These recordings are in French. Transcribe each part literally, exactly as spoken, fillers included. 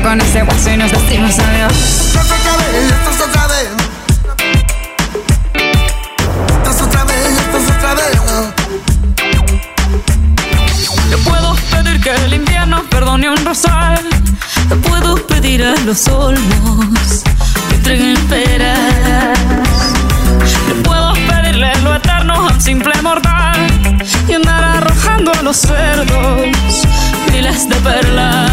con ese guaso y nos decimos adiós. Estás otra vez, estás otra vez. Estás otra vez, estás otra vez. Te puedo pedir que el invierno perdone un rosal. Te puedo pedir a los olmos que entreguen peras. Te puedo pedirle lo eterno a un simple mortal y andar arrojando a los cerdos miles de perlas.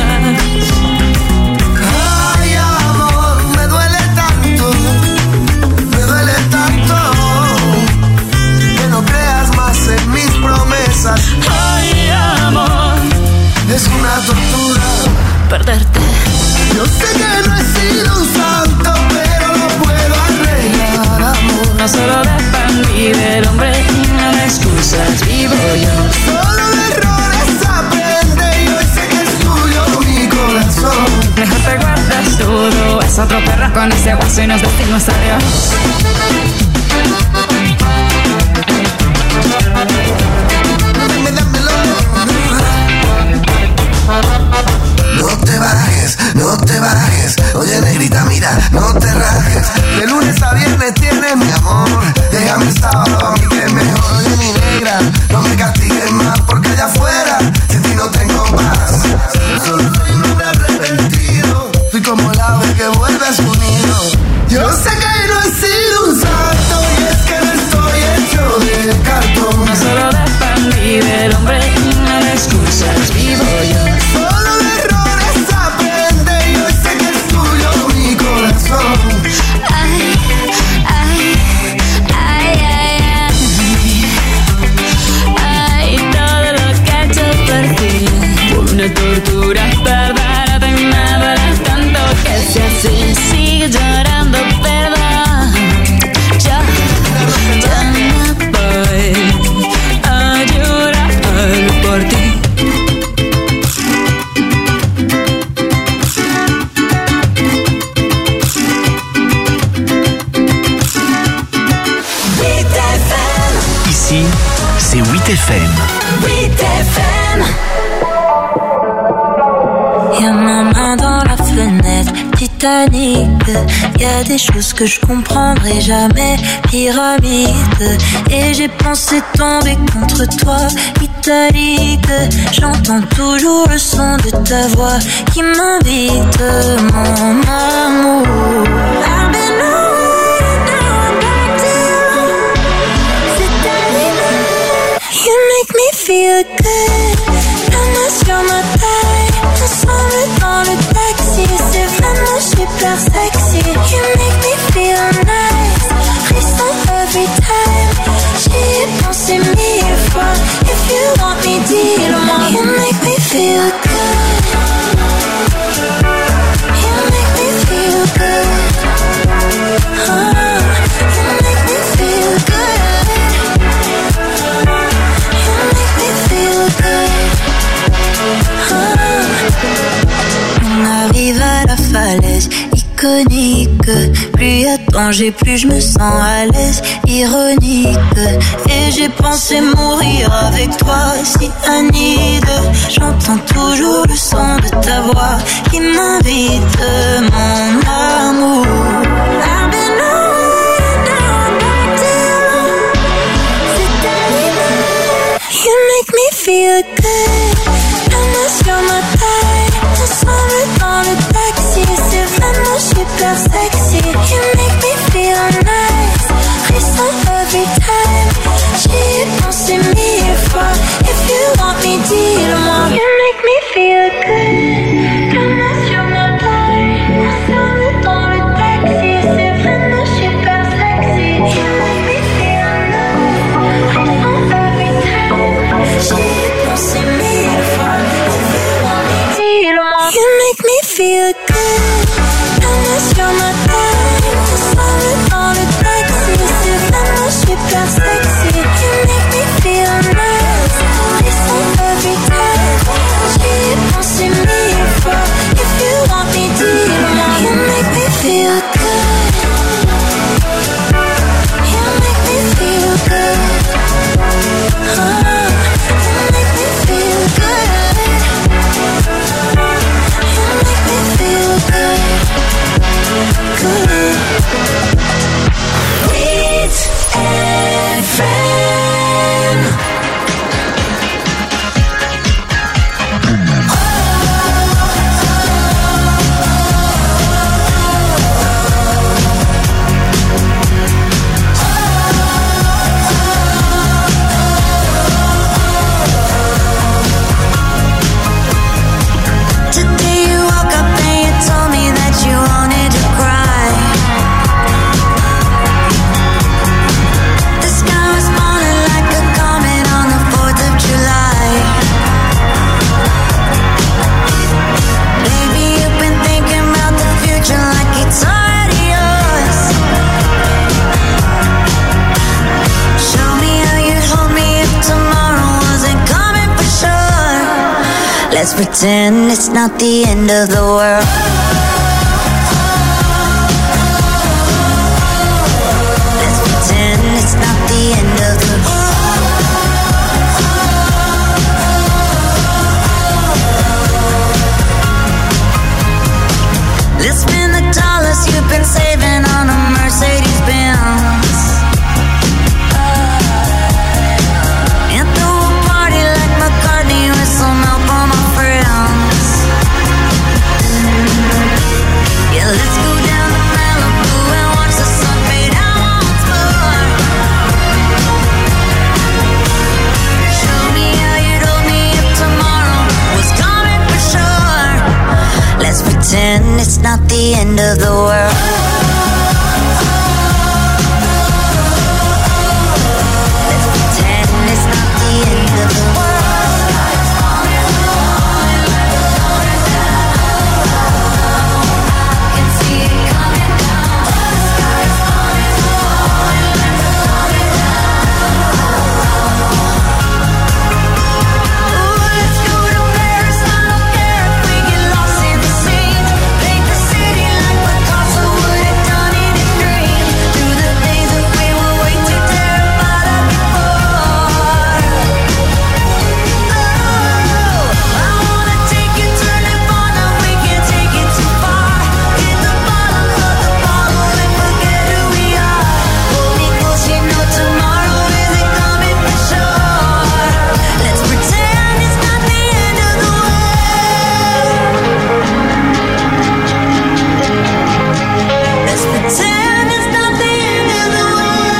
Ay, amor, me duele tanto, me duele tanto que no creas más en mis promesas. Ay, amor, es una tortura perderte. Yo sé que no he sido un santo, pero lo puedo arreglar, amor. No solo dependí del hombre, no me excusas, vivo yo. Solo de errores aprende y hoy sé que es tuyo mi corazón. Mejor te guardas todo, es otro perro con ese guaso y nos decimos adiós. Dame, dámelo. No te bajes, no te bajes. Oye, negrita, mira, no te rajes. De lunes a viernes tienes mi amor. Déjame el sábado a mí que es mejor. Oye, mi negra, no me castigues más porque allá afuera de ti no tengo más. Yo solo soy un hombre arrepentido. Soy como el ave que vuelve a su nido. Yo sé que no he sido un santo y es que no estoy hecho de cartón. No solo dependí del hombre, no me excusas, vivo yo. Solo de errores aprende y hoy sé que es tuyo mi corazón. Ay, ay, ay, ay, ay, ay, todo lo que he hecho por ti. Por una tortura perderte y me duele tanto que si así sigue llorando, perdón. Yo, yo no voy a llorar por ti. Ici, c'est huit F M. huit F M. Y'a ma main dans la fenêtre, Titanic. Y'a des choses que je comprendrai jamais, pyramide. Et j'ai pensé tomber contre toi, italique. J'entends toujours le son de ta voix qui m'invite, mon amour. I've been away, now I'm back to you. C'est terminé. You make me feel good. La main sur ma taille, ensemble dans le taxi. C'est vraiment super sexy. You make me feel nice. Frisson every time. J'y ai pensé mille fois. If you want me, dis-le-moi. You make me feel good. You make me feel good. Oh, you make me feel good. You make me feel good. Oh. On arrive à la falaise iconique. Plus y a danger, plus je me sens à l'aise. Ironique. Et j'ai pensé mourir avec toi, si anide. J'entends toujours le son de ta voix qui m'invite, mon amour. I've been away, now I'm back to you. C'est terminé. You make me feel good. La main sur ma taille, ensemble dans le taxi. C'est vraiment super sexy. You make me feel nice. Frisson every time. J'y ai pensé mille fois. If you want me, dis-le-moi. You make me feel good. La main sur ma taille, ensemble dans le taxi. C'est vraiment super sexy. You make me feel nice. Frisson every time. J'y ai pensé mille fois. If you want me, dis-le-moi. You make me feel good. La main sur ma taille, ensemble dans le taxi. C'est vraiment super Let's pretend it's not the end of the world. Let's pretend it's not the end of the world. Let's spend the dollars you've been saving on a Mercedes Benz. And throw a party like McCartney with some help from my friends. Yeah, let's go down to Malibu and watch the sun fade out once more. Show me how you told me if tomorrow was coming for sure. Let's pretend it's not the end of the world. Let's pretend it's not the end of the world. I can see it coming down. Ooh, let's go to Paris. I don't care if we get lost in the scene. Paint the city like Picasso would have done in his dream. Do the things that we were way too terrified of before. Oh, I wanna take it, turn it far. Now we can't take it too far. Hit the bottom of the bottle and forget who we are. Hold me close, you know tomorrow isn't coming for sure. Let's pretend it's not the end of the world. Let's pretend it's not the end of the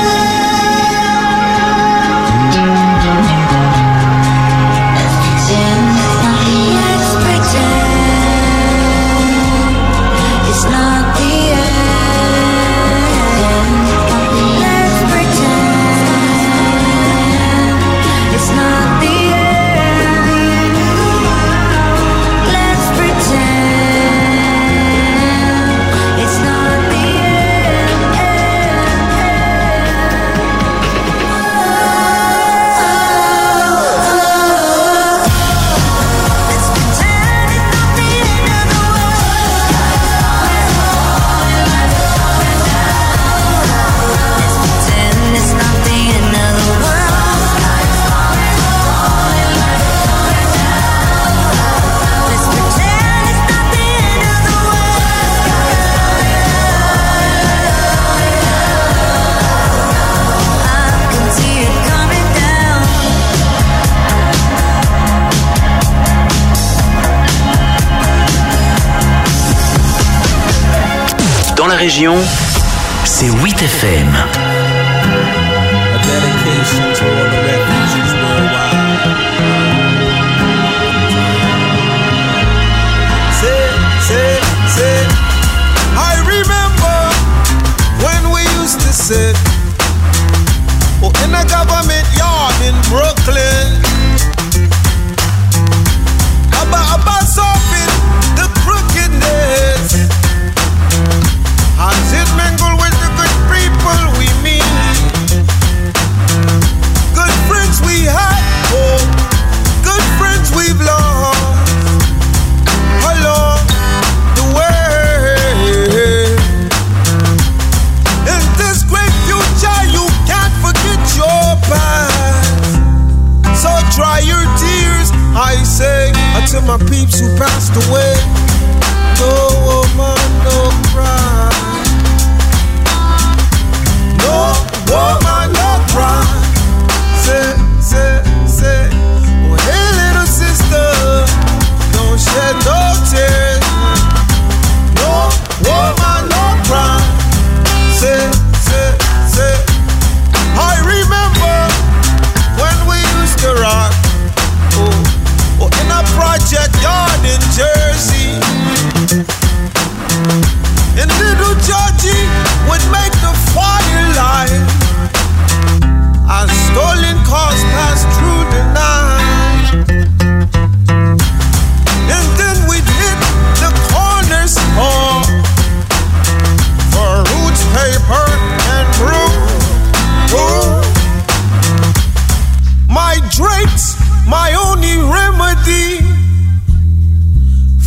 world. Let's pretend it's not the end. Let's pretend it's not the end. Let's pretend it's not the end of the world. Let's pretend it's not the end of the world. Let's pretend it's not the end of the world. I can see it coming down. Dans la région, c'est huit F M. A dedication to all the refugees worldwide. Say, say, say, I remember when we used to sit oh, in a government yard in Brooklyn. Abba, Abba, solving the crookedness. As it mingle with the good people we meet. Good friends we had, oh, good friends we've lost along the way. In this great future, you can't forget your past. So dry your tears, I say, until my peeps who passed away. No woman, no cry. No woman, no cry. Say, say, say, oh hey little sister, don't shed no tears. No woman, no cry. Say, say, say, I remember when we used to rock, oh, oh in a project yard in Jersey. And little Georgie would make the fire light as stolen cars passed through the night. And then we'd hit the corner store for roots, paper, and brew. Ooh. My drapes, my only remedy.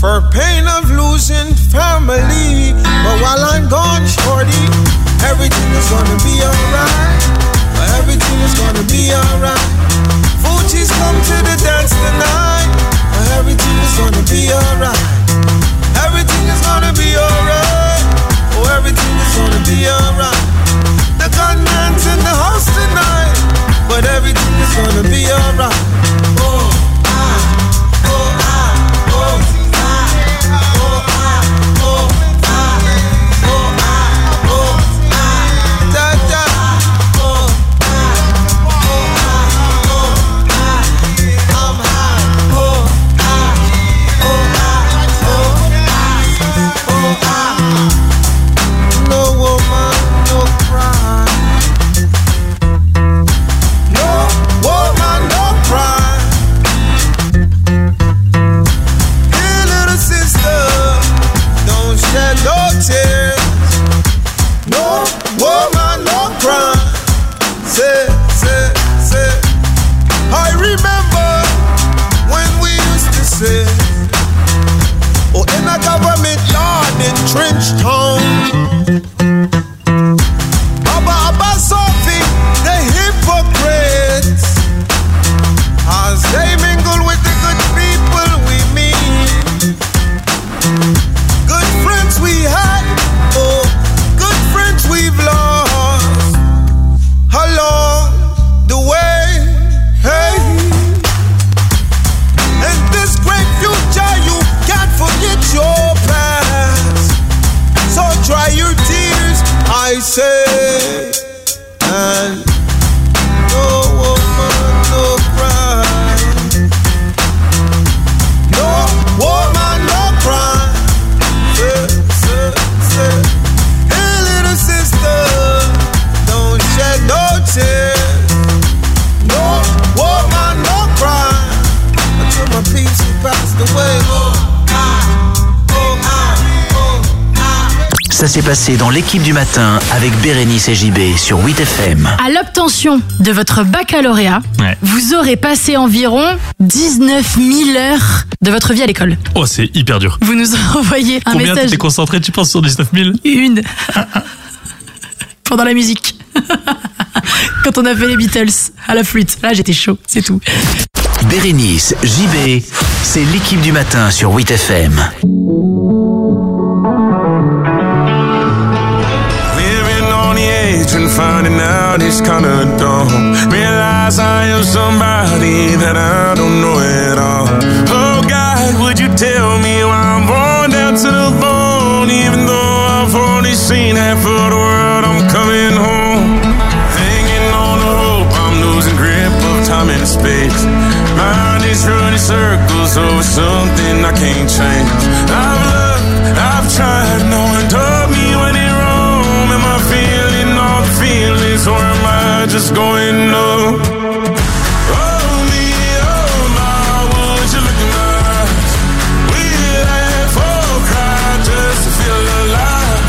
for pain of losing family. But while I'm gone, shorty, everything is gonna be alright. Everything is gonna be alright. Fuji's come to the dance tonight. Everything is gonna be alright. Everything is gonna be alright. Oh, everything is gonna be alright. The gunman's in the house tonight, but everything is gonna be alright. Oh, ah, oh, ah, oh, ah, oh, ah, oh, ah, oh, ah, oh, ah, da, da, oh, ah, oh, ah, oh, ah, I'm high, oh, ah, oh, ah, oh, ah, oh, ah. No woman, no cry. No woman, no cry. Hey, little sister, don't shed no tears. No woman, no cry. Say, say, say. I remember when we used to say, oh, in a government yard in Trench Town. Abba, Abba, Sophie, the hypocrites, as they mingle with the good people we meet. Good friends we had, oh, good friends we've lost along the way, hey. And this great future, you can't forget your past. So dry your tears, I say, and no woman, no cry. No woman, no cry. Say, say, say. Hey, little sister, don't shed no tears. No woman, no cry. Until my peace who passed away. Oh, ah, oh, ah, oh, ah. Ça s'est passé dans l'équipe du matin avec Bérénice et J B sur huit F M. À l'obtention de votre baccalauréat, Ouais. vous aurez passé environ dix-neuf mille heures de votre vie à l'école. Oh, c'est hyper dur. Vous nous envoyez un Combien message. t'étais concentré, tu penses, sur dix-neuf mille? Une. Pendant la musique. Quand on a fait les Beatles à la flûte. Là, j'étais chaud, c'est tout. Bérénice, J B, c'est l'équipe du matin sur huit F M. Living on the edge and finding out it's kinda dumb. Realize I am somebody that I don't know at all. Oh God, would you tell me why I'm born down to the bone? Even though I've only seen half of the world, I'm coming home. Hanging on the hope, I'm losing grip of time and space. Mind is running circles over something I can't change. I've looked, I've tried, no one told me when it wrong. Am I feeling all the feelings, or am I just going numb? Oh me, oh my, would you look in my eyes? We laugh or cry just to feel alive.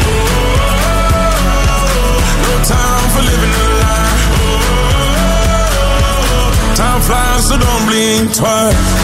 Oh, no time for living a lie. Oh, time flies, so don't blink twice.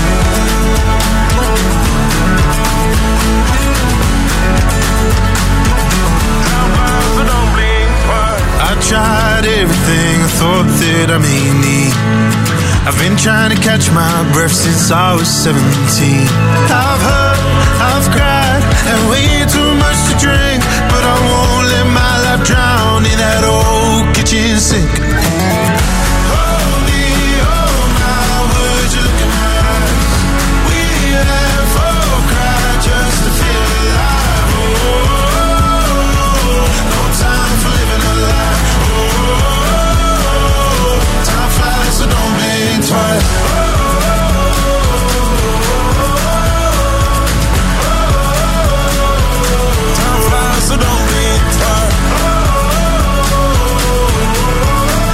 I tried everything I thought that I may need. I've been trying to catch my breath since I was seventeen. I've hurt, I've cried, and way too much to drink, but I won't let my life drown in that old kitchen sink. Oh me, oh my, would you look in my eyes? We laugh or cry just to feel alive. Oh, no time for living a lie. Time flies, so don't blink twice. Time flies, so don't blink twice.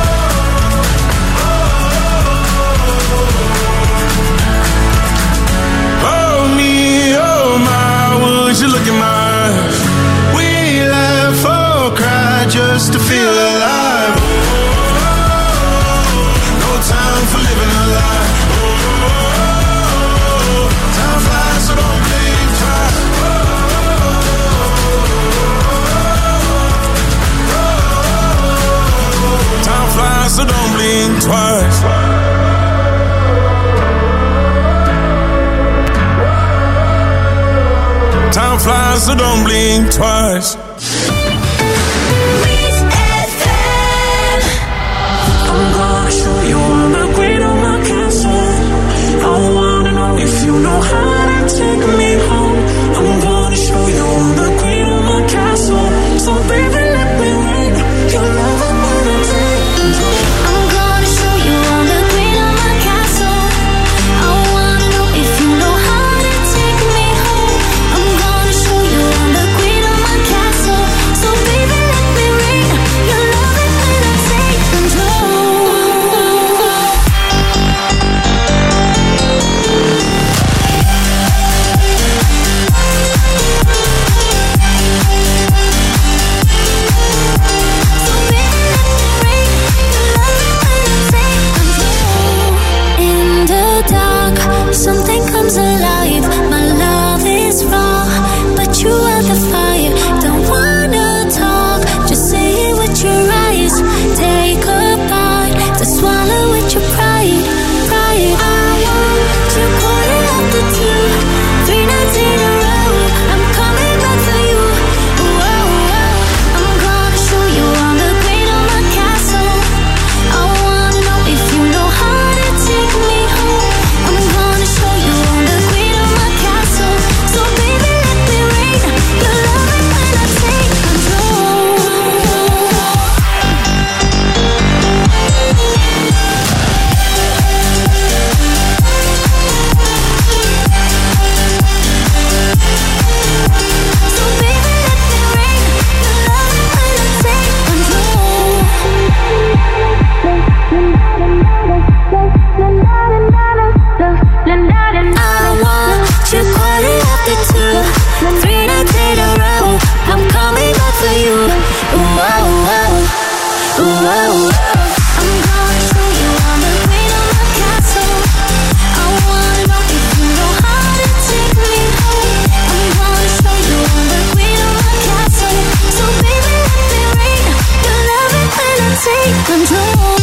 fly, so don't blink twice. I'm gonna show you all the great on my castle. I wanna know if you know how to take me home. I'm gonna show you all the great on my castle. So baby, let me rain your love when I take control. I'm gonna show you all the great on my castle. I wanna know if you know how to take me home. I'm gonna show you all the great on my castle. So baby, let me rain your love when I take control. Something comes alive, my love is raw, but you are the fire, don't wanna talk, just say it with your eyes, take a bite, to swallow with your pride, pride, I want to call it after two, three nights in a row, I'm coming back for you, whoa, whoa, I'm gonna show you all the great on my castle, I wanna know if you know how to take me home, I'm gonna show you all the great on my castle. So baby, let me rain your love when I take control. So baby, let me rain your love when I take control. I want you calling after two, three nights in a row. I'm coming back for you. Whoa, whoa, whoa, whoa. I'm gonna show you all the great on my castle. I wanna know if you know how to take me home. I'm gonna show you all the great on my castle. So baby, let me rain your love when I take control.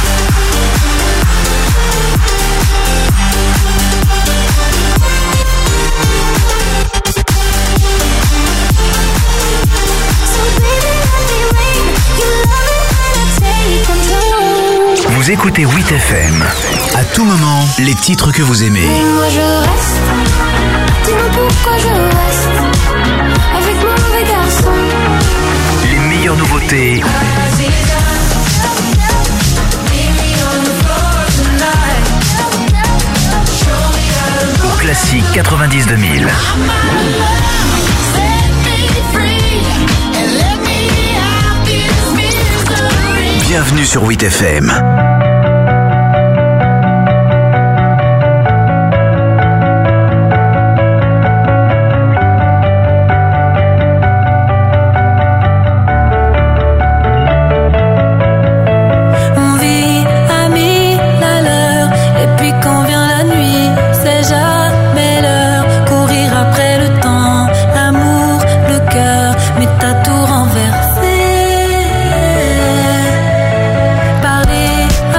Vous écoutez huit F M. À tout moment, les titres que vous aimez. Moi je reste, dis-moi pourquoi je reste avec mon mauvais garçon. Les meilleures nouveautés. Au classique quatre-vingt-dix deux mille. Bienvenue sur huit F M. On vit à mille à l'heure, et puis quand vient la nuit, c'est jamais l'heure. Courir après le temps, l'amour, le cœur, mais t'as tout renversé. Parler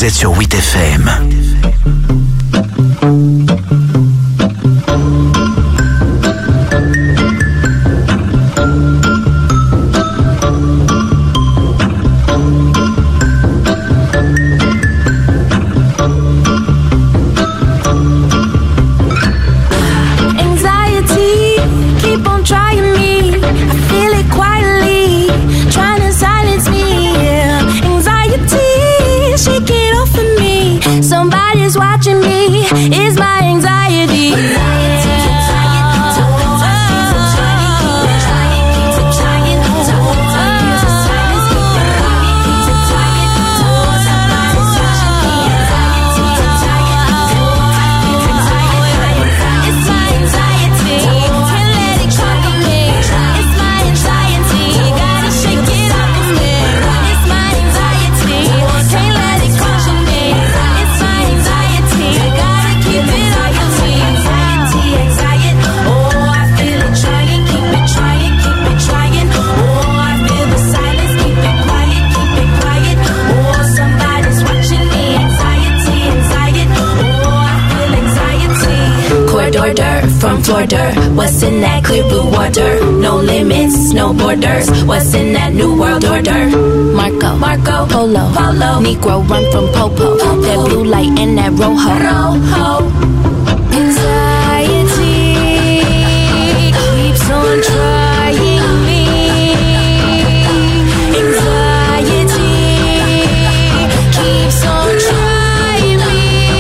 vous êtes sur huit F M. Somebody's watching me. Is my anxiety. From Florida, what's in that clear blue water? No limits, no borders. What's in that new world order? Marco, Marco, Polo, Polo, Negro run from Popo. Popo. That blue light and that rojo. Rojo. Anxiety keeps on trying me. Anxiety keeps on trying me.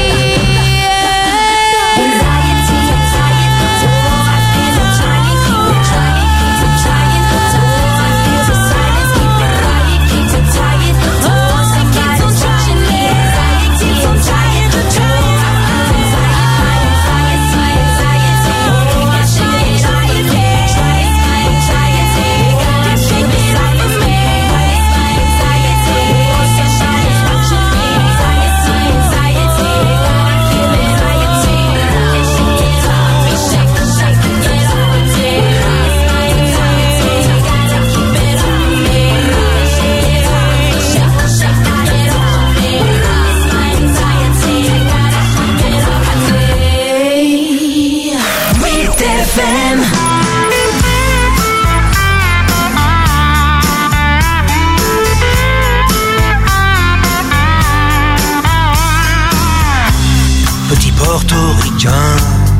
Portoricain,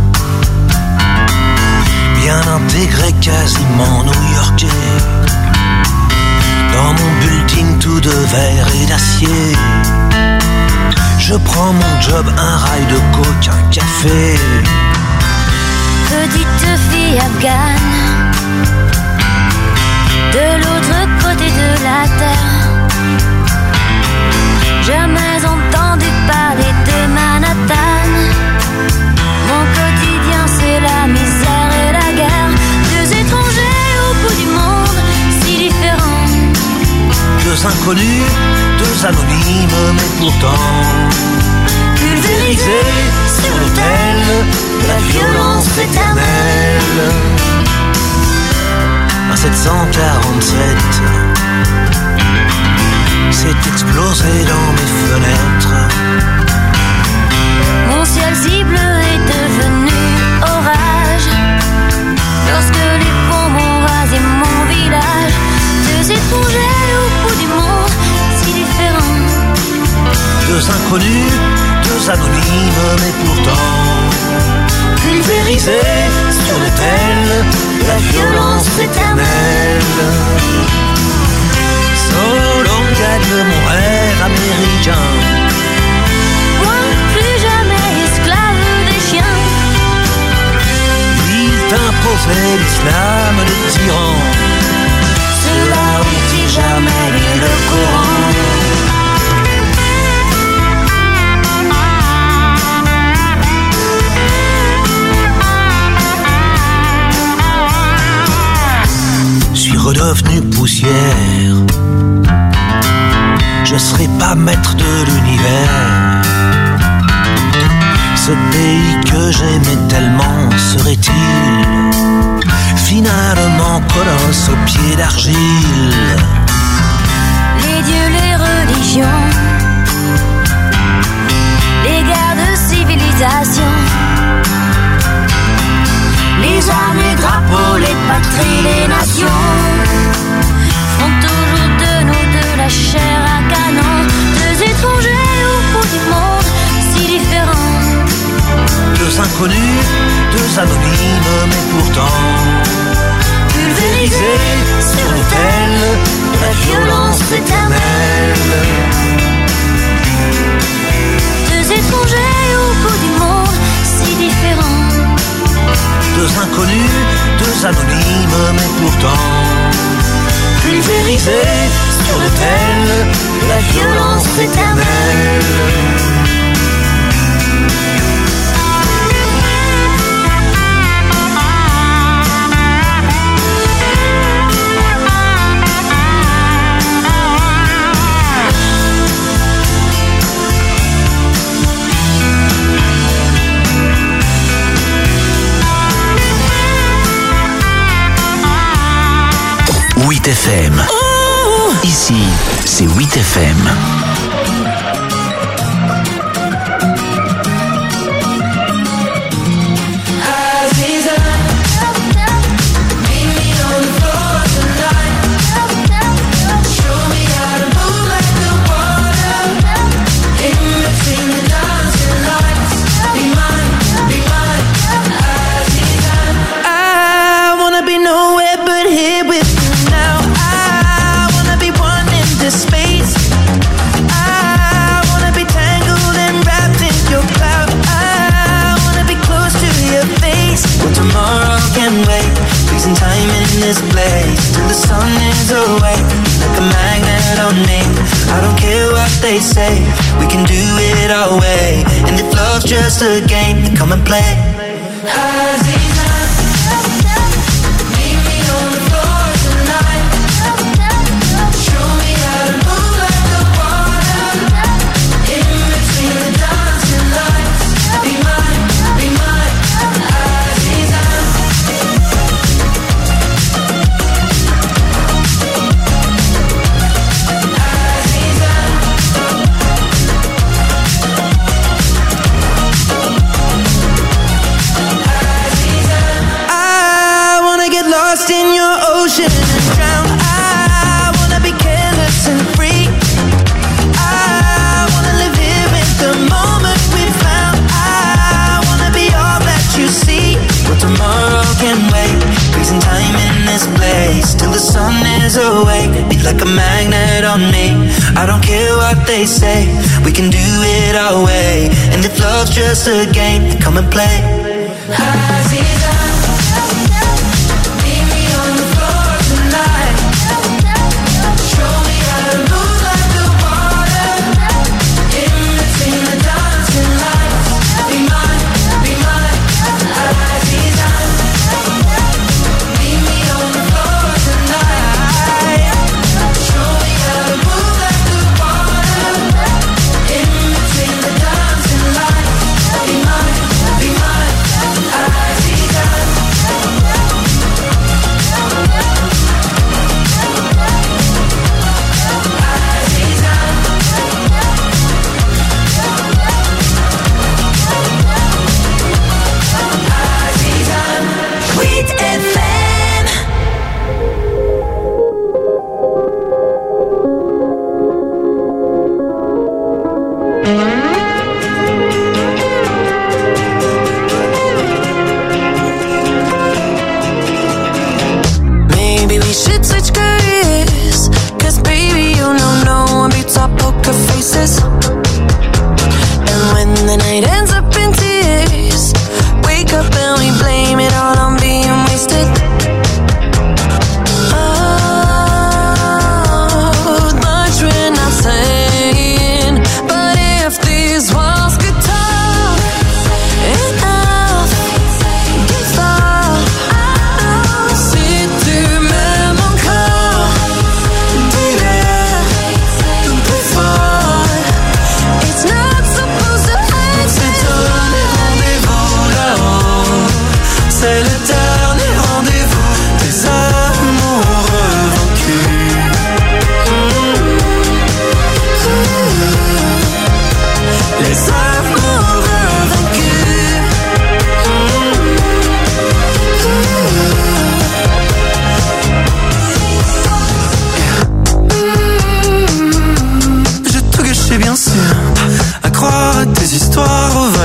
bien intégré, quasiment new-yorkais. Dans mon building tout de verre et d'acier, je prends mon job, un rail de coke, un café. Petite fille afghane, de l'autre côté de la terre. Jamais entendu parler de Manhattan. Mon quotidien c'est la misère et la guerre. Deux étrangers au bout du monde, si différents. Deux inconnus, deux anonymes, mais pourtant pulvérisés sur l'autel de la violence éternelle. Un sept cent quarante-sept s'est explosé dans mes fenêtres. Mon ciel si bleu est devenu orage lorsque les bombes ont rasé mon village. Deux étrangers au bout du monde, si différents. Deux inconnus, deux anonymes, mais pourtant pulvérisés sur l'autel de la violence éternelle. So long adieu mon rêve américain. Moi plus jamais esclave des chiens. Il t'imposait l'islam des tyrans. Ceux-là ont-ils jamais lu le Coran? Suis redevenu poussière. Je serai pas maître de l'univers. Ce pays que j'aimais tellement serait-il finalement colosse aux pieds d'argile? Les dieux, les religions, civilisation. Les armes, les drapeaux, les patries, les nations font toujours de nous de la chair à canon. Deux étrangers au bout du monde, si différents. Deux inconnus, deux anonymes, mais pourtant pulvérisés sur l'autel de la violence éternelle. Deux étrangers au bout du monde, si différents. Deux inconnus, deux anonymes, mais pourtant pulvérisés sur l'autel de la violence éternelle. huit F M. Ici, c'est huit F M. This place till the sun is awake, like a magnet on me. I don't care what they say, we can do it our way. And if love's just a game, then come and play. In your ocean and drown. I wanna be careless and free. I wanna live here in the moment we found. I wanna be all that you see. But tomorrow can wait, freezing time in this place till the sun is awake. Be like a magnet on me. I don't care what they say, we can do it our way. And if love's just a game, then come and play. Be mine, be mine, I see that.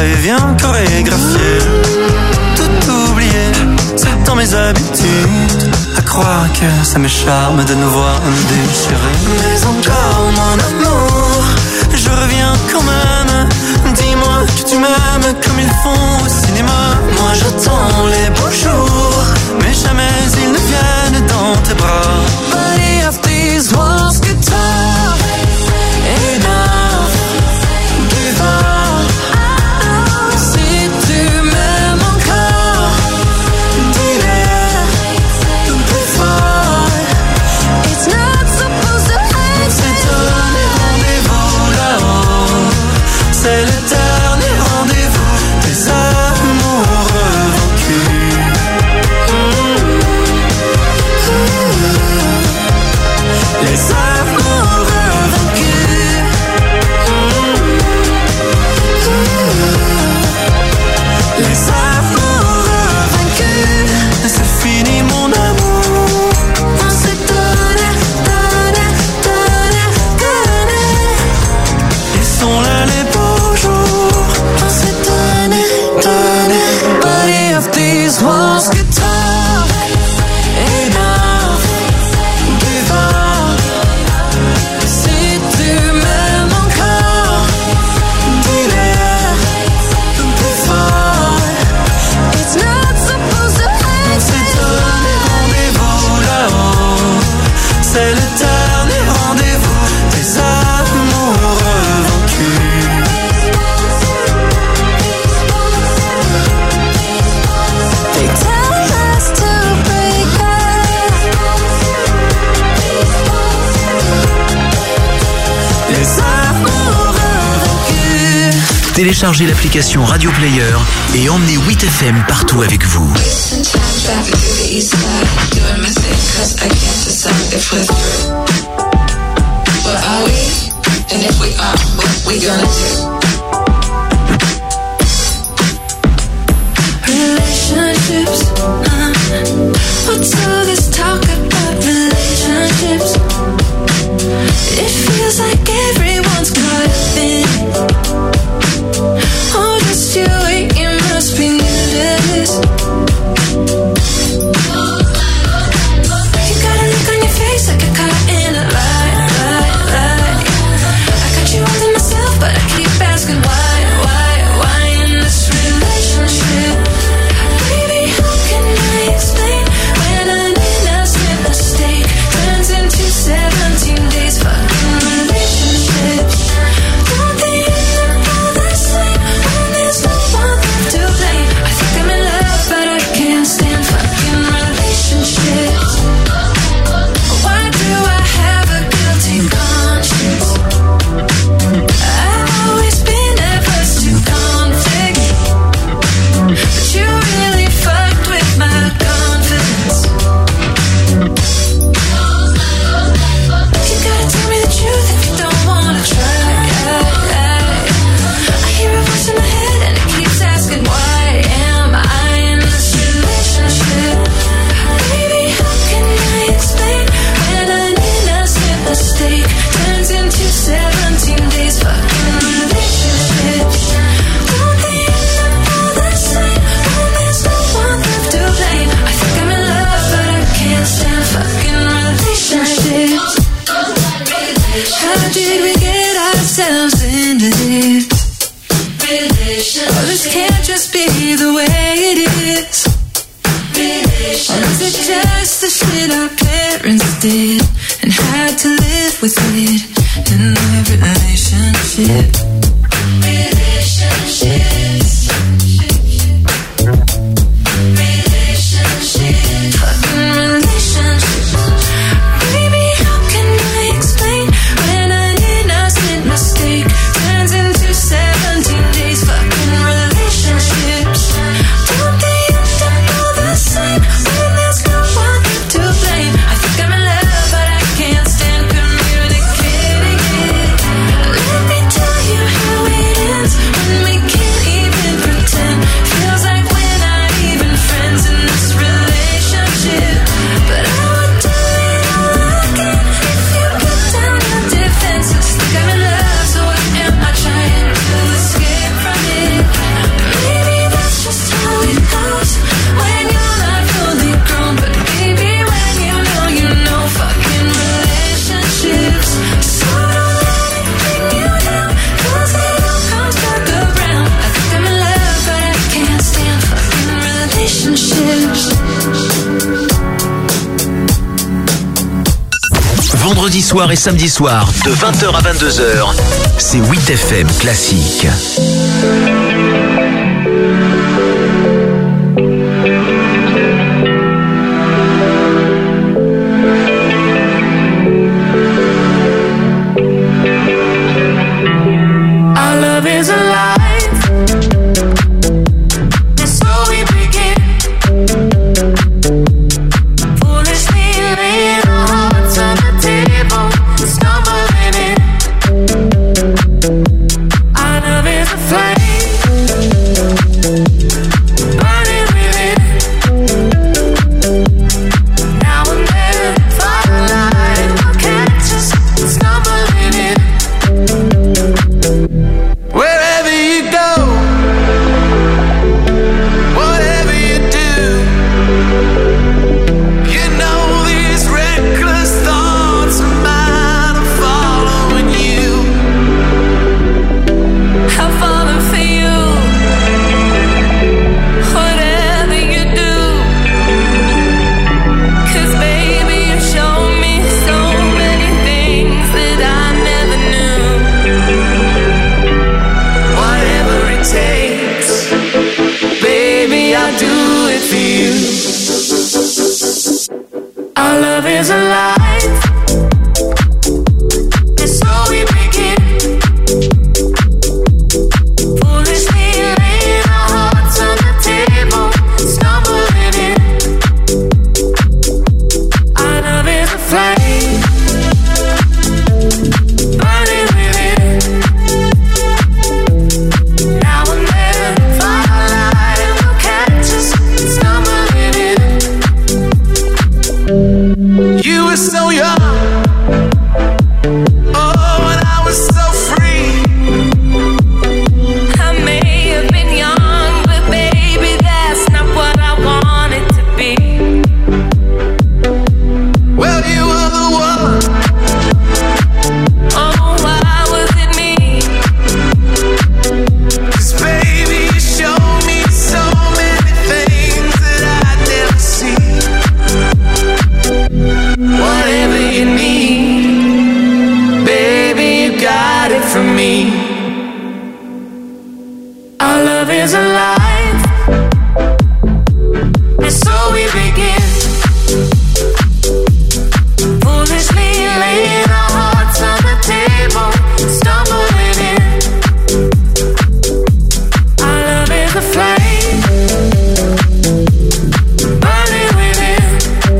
et viens chorégraphier. Tout oublier, c'est dans mes habitudes. À croire que ça me charme de nous voir déchirés. Mais encore mon amour, je reviens quand même. Dis-moi que tu m'aimes comme ils font au cinéma. Moi j'attends les beaux jours, mais jamais ils ne viennent dans tes bras. But if these walls could talk, enough, give up. Si tu m'aimes encore, dis-le plus fort. It's not supposed to end. C'est donner rendez-vous là-haut. C'est le dernier rendez-vous des amoureux vaincus. Les amoureux vaincus. Les amoureux vaincus. C'est fini mon amour. On s'est donné, donné, donné, donné. Ils sont là les beaux jours. On s'est donné, donné. But if these walls could talk, enough, give up. Si tu m'aimes encore, dis-le plus fort. It's not supposed to On end. s'est donné rendez-vous là-haut. C'est le dernier rendez-vous des amoureux vaincus. They tell us to break up. Les amoureux vaincus. Téléchargez l'application Radio Player et emmenez huit F M partout avec vous. Wasting time driving through the east side, doing my thing, cause I can't decide if we're through. But are we? And if we are, what we gonna do? Relationships, uh, what's all this talk about relationships? It feels like everyone's caught up in it. Oh, just you wait, you must be new to this. You got a look on your face like you're caught in a lie, lie, lie. I got you all to myself, but I keep asking why, why, why in this relationship? Baby, how can I explain when an innocent mistake turns into seventeen days fucking relationships? Don't they end up all the same when there's no one left to blame? I think I'm in love, but I can't stand fucking relationships. Why do I have a guilty conscience? I've always been averse to conflict, but you really fucked with my confidence. You gotta tell me the truth if you don't wanna try. I hear a voice in my head and it keeps asking, why am I in this relationship? Baby, how can I explain when an innocent mistake turns into seventeen days fucking relationships? Don't they end up all the same when there's no one left to blame? I think I'm in love, but I can't stand fucking relationships. How did we get ourselves into this? Oh, this can't just be the way it is. Or is it just the shit our parents did and had to live with it in their relationship? Relationships. Relationships. Fucking relationships. Baby, how can I explain when an innocent mistake turns into seventeen days fucking relationships? Don't they end up all the same when there's no one to blame? I think I'm in love, but I can't stand communicating it. Let me tell you vendredi soir et samedi soir, de vingt heures à vingt-deux heures, c'est huit F M Classique. Our love is alive. And so we begin. Foolishly laying our hearts on the table, stumbling in. Our love is a flame, burning within. Now and then, firelight will catch us stumbling in. Wherever you go, whatever you do, you know these reckless thoughts of mine are following you. I'm falling for you. Whatever you do, 'cause baby you show me so many things that I never knew. Whatever it takes, baby, I'll do it for you. Our love is alive, and so we begin. Foolishly laying our hearts on the table, stumbling in. Our love is a flame, burning within. Now and then, firelight will catch us stumbling in. You were so young, oh, and I was so free. I may have been young, but baby, that's not what I wanted to be. Well, you were the one. Oh, why was it me? 'Cause baby, you showed me so many things that I'd never see. Whatever you need, baby, you got it from me. Our love is alive, and so we begin. Foolishly laying our hearts on the table, stumbling in. Our love is a flame, burning within.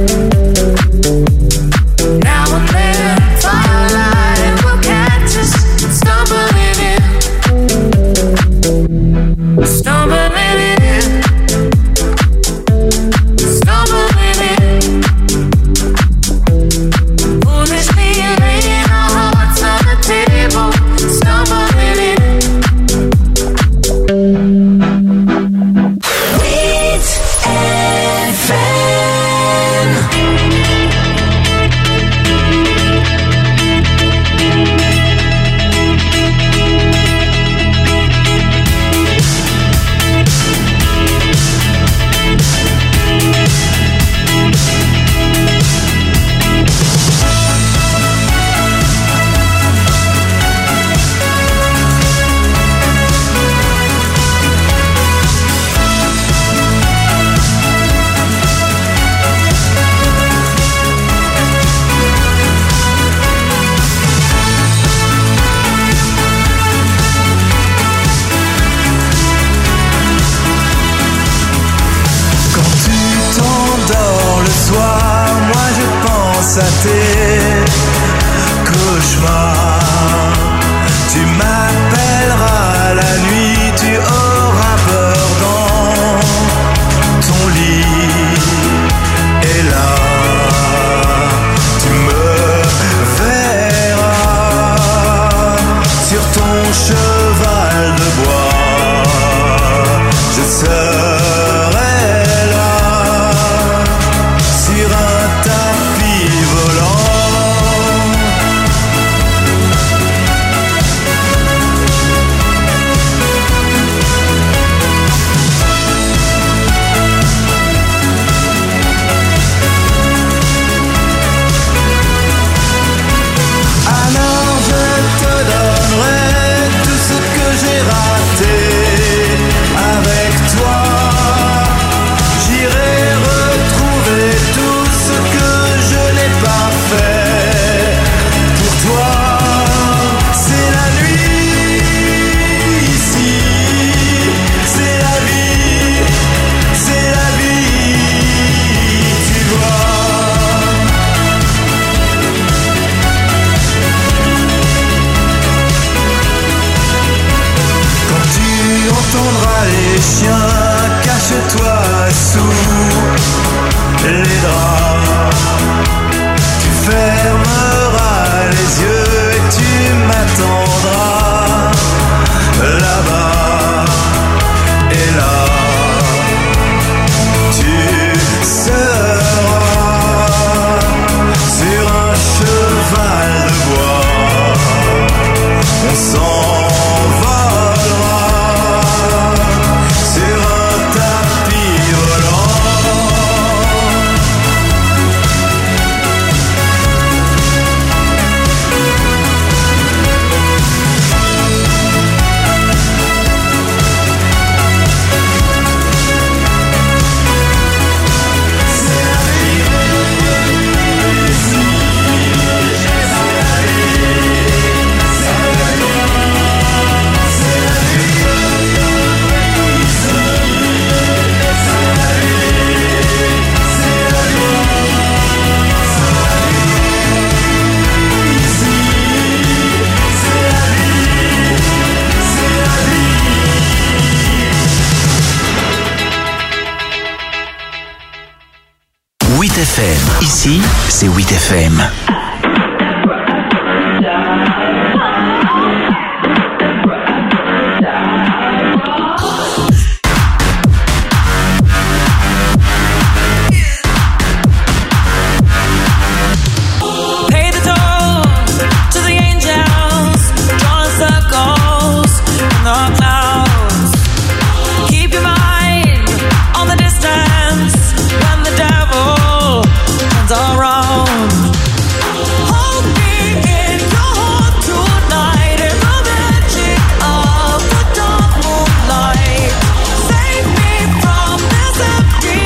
Now and then, firelight will catch us stumbling in. Stumbling in. Stumbling in. Foolishly laying our hearts on the table, stumbling in. Beat F M. Quand tu t'endors le soir, moi je pense à tes cauchemars. Tu m'appelleras la nuit, tu auras peur dans ton lit. Et là, tu me verras sur ton cheval de bois. Je serai là sur un tapis volant. les chiens, cache-toi sous les draps. Tu fermeras les yeux et tu m'attendras là-bas et là. Tu seras sur un cheval de bois. On s'envolera sur un tapis volant. huit F M. Ici, c'est huit F M. Pay the toll to the angels, drawing circles in the clouds. Keep your mind on the distance when the devil turns around. Hold me in your heart tonight in the magic of the dark moonlight. Save me from this empty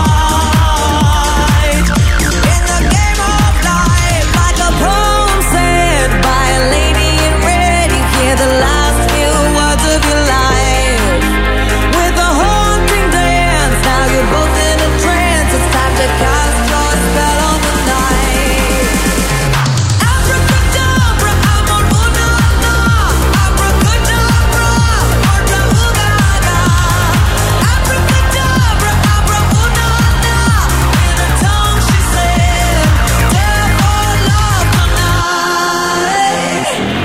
fight. In the game of life, like a poem said by a lady in red, you hear the last few words of your life. With a haunting dance, now you're both in a trance. It's time to cast your spell on the night. Abracadabra, amor-una-na. Abracadabra, orda-ooga-ga. Abracadabra, abra-una-na. In a tongue she said, devil love tonight.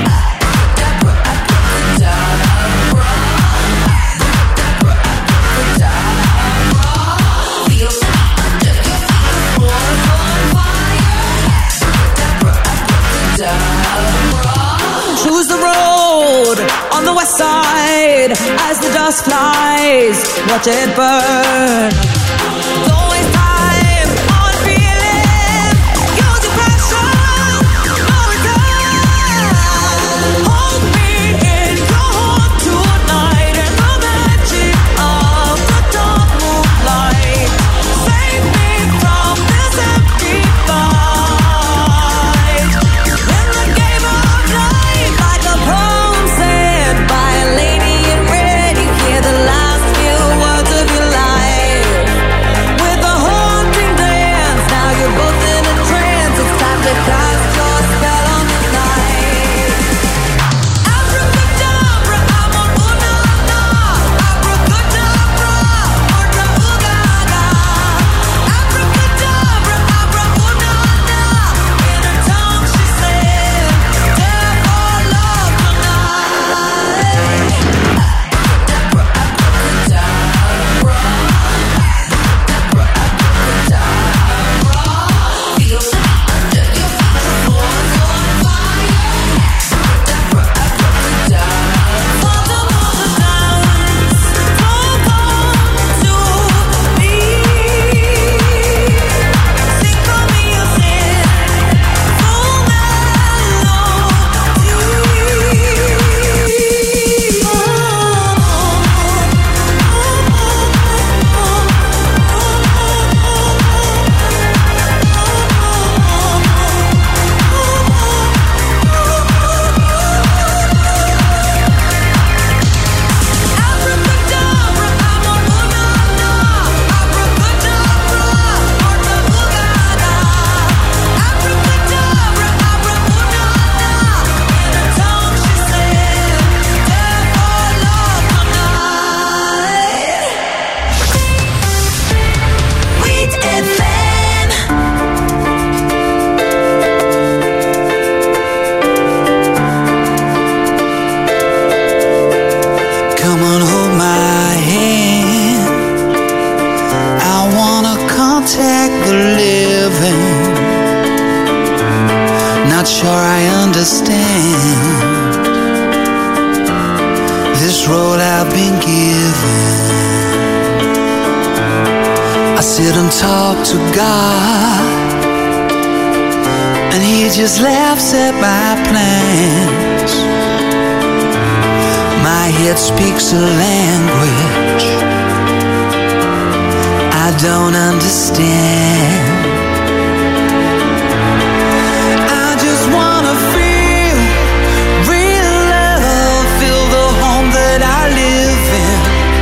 Choose the road on the west side as the dust flies. Watch it burn. Don't waste time on feeling. Use your passion. No return. Hold me in your heart tonight in the magic of the dark moonlight. Save me from this empty fight. In the game of life, like a poem said by a lady in red, you hear the last few words of your life. sure I understand this road I've been given. I sit and talk to God, and He just laughs at my plans. My head speaks a language I don't understand. I just wanna feel real love, feel the home that I live in.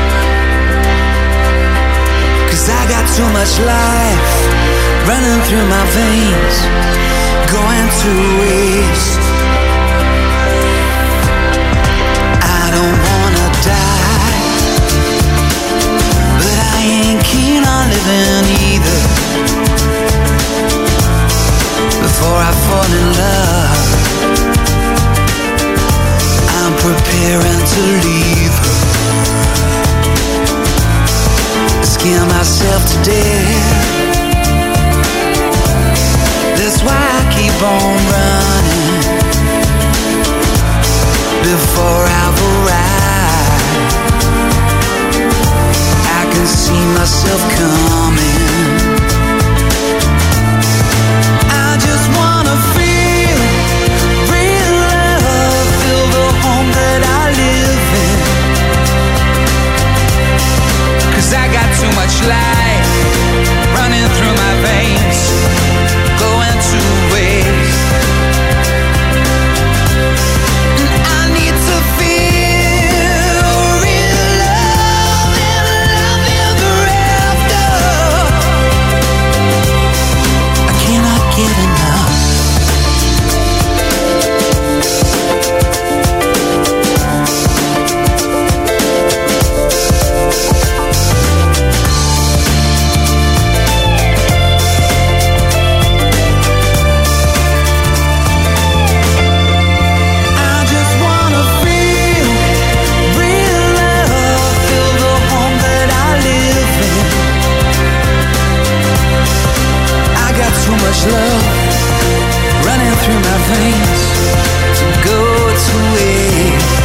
'Cause I got too much life running through my veins, going to waste. I don't wanna die, but I ain't keen on living either. Before I fall in love, I'm preparing to leave her. Scare myself to death. That's why I keep on running before I've arrived. I can see myself coming. I just wanna feel real love, feel the home that I live in. 'Cause I got too much life running through my veins, going to waste. And I need to feel real love and love ever after. I cannot get enough. Love running through my veins to go to waste.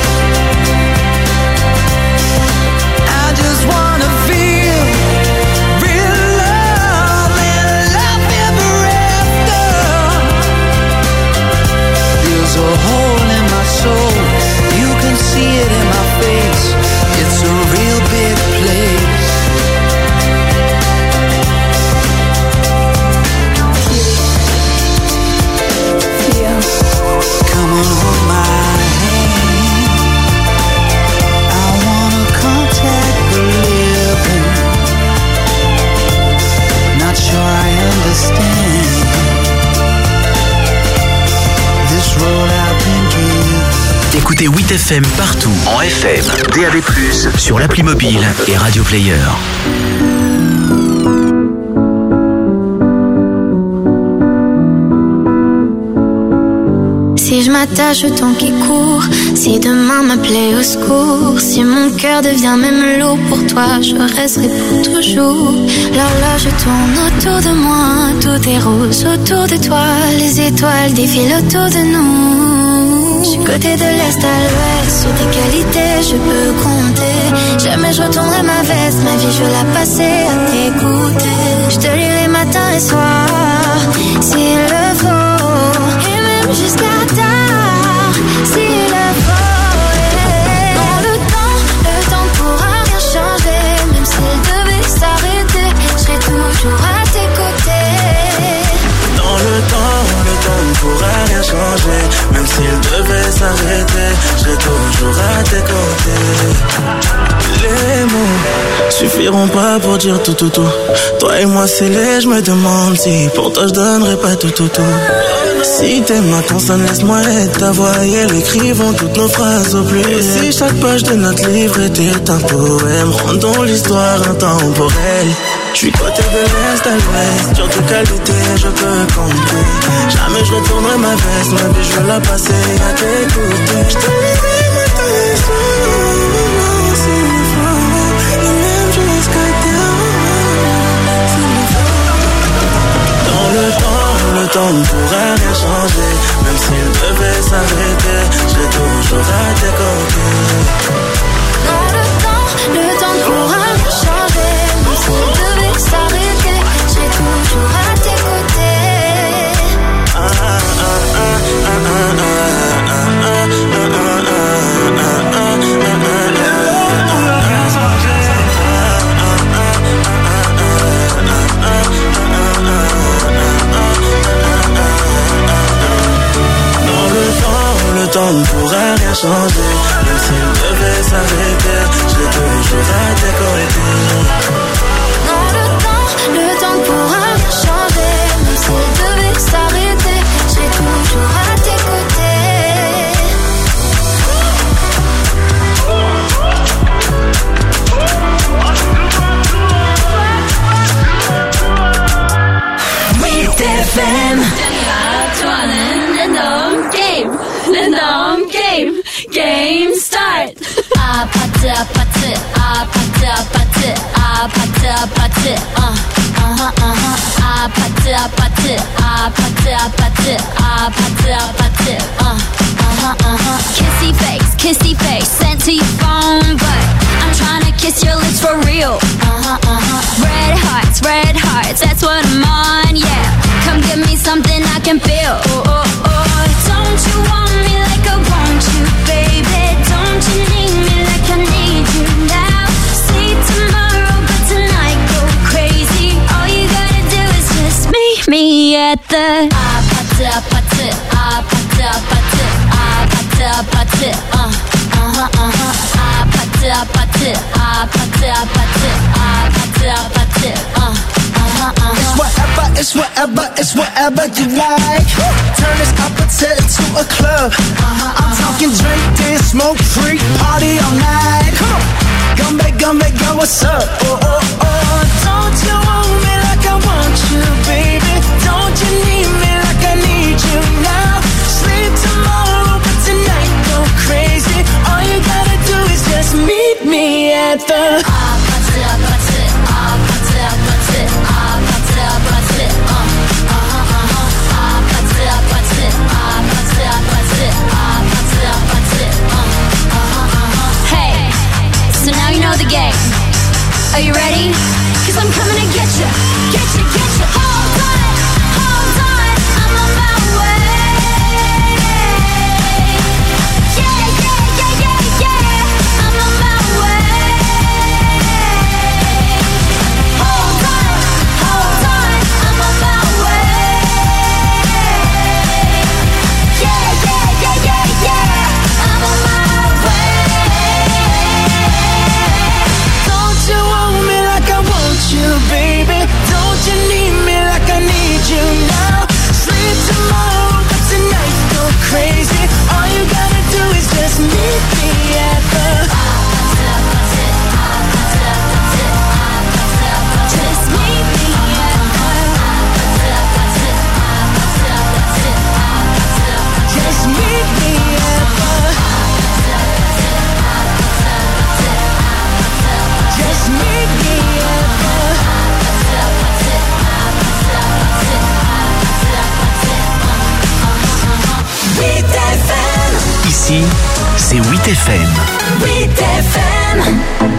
I just wanna feel real love and love ever after. There's a hole in my soul, you can see it in my face. It's a real big place. Come on, hold my hand. I wanna contact the living. Not sure I understand this road I've been given. Écoutez huit F M partout, en F M, D A B plus, sur l'appli mobile et Radio Player. Si je m'attache au temps qui court, si demain m'appelait au secours, si mon cœur devient même lourd pour toi, je resterai pour toujours. L'horloge tourne autour de moi, tout est rose autour de toi, les étoiles défilent autour de nous. Je suis côté de l'est à l'ouest, sur tes qualités je peux compter. Jamais je retournerai ma veste, ma vie je veux la passer à t'écouter. Je te lirai matin et soir, s'il le faut, et même jusqu'à tard, s'il le faut. Dans le temps, le temps ne pourra rien changer, même s'il devait s'arrêter, je serai toujours à tes côtés. Dans le temps, le temps ne pourra rien changer, même s'il devait s'arrêter, je serai toujours à tes côtés. Les mots suffiront pas pour dire tout tout tout. Toi et moi c'est laid, je me demande si pour toi je donnerais pas tout tout tout. Si t'es ma consonne, laisse-moi être ta voix et elle écrivons toutes nos phrases au pluriel. Si chaque page de notre livre était un poème, rendons l'histoire intemporelle. Je suis côté de l'est à l'ouest, sur tes qualités je peux compter. Jamais je retournerai ma veste, ma vie je veux la passer à t'écouter. Je te lirai matin et soir, s'il faut, et même jusqu'à terre. Dans le temps, le temps ne pourra rien changer. Même s'il devait s'arrêter, j'ai toujours à tes côtés. Non, le temps, le temps ne pourra rien changer. Même s'il devait s'arrêter, j'ai toujours à tes côtés. Ah, ah, ah, ah, ah, ah, ah, ah, le temps ne pourra rien changer. Même s'il devait s'arrêter, j'ai toujours à tes côtés. Non, le temps, le temps ne pourra rien changer. Même s'il devait s'arrêter, j'ai toujours à tes côtés. Weed F M. Random game, game start. Ah, party, party, ah, party, party, ah, party, party, uh, uh-huh, uh-huh. Ah, party, party, ah, party, party, ah, party, party, uh, uh-huh, uh-huh. Kissy face, kissy face, sent to your phone, but I'm trying to kiss your lips for real. Uh-huh, uh-huh. Red hearts, red hearts, that's what I'm on, yeah. Come give me something I can feel. Oh, oh, oh. Don't you want me like I want you, baby? Don't you need me like I need you now? See tomorrow, but tonight go crazy. All you gotta do is just meet me at the ah, party, party, ah, party, party, ah, party, party, uh, uh-huh, uh-huh. Ah, party, party, ah, party, party, ah, party, party, uh, uh-huh, uh-huh. It's whatever, it's whatever, it's whatever you like. Turn this opposite to a club. Uh-huh, I'm talking drink, dance, smoke, freak, party all night. Come on, gumbe, gumbe, girl, what's up? Oh, oh, oh. Don't you want me like I want you, baby? Don't you need me like I need you now? Sleep tomorrow, but tonight go crazy. All you gotta do is just meet me at the ah, party, party, ah, party, party, ah, party, party, uh, uh-huh, uh-huh. Ah, party, party, ah, party, party, ah, party, party, uh, uh-huh, uh-huh. Hey, so now you know the game. Are you ready? Cause I'm coming to get you, get you, get you. Hold on, hold on, I'm on my way. Yeah, yeah, yeah, yeah, yeah, I'm on my way. Hold on, hold on, I'm on my way. Yeah, yeah, yeah, yeah, yeah, I'm on my way. Don't you want me like I want you, baby? Don't you need me like I need you now? Sleep tomorrow, but tonight go crazy. All you gotta do is just meet me at the just meet me at the just meet me at the just meet me at the huit F M. Ici, c'est huit F M. huit F M.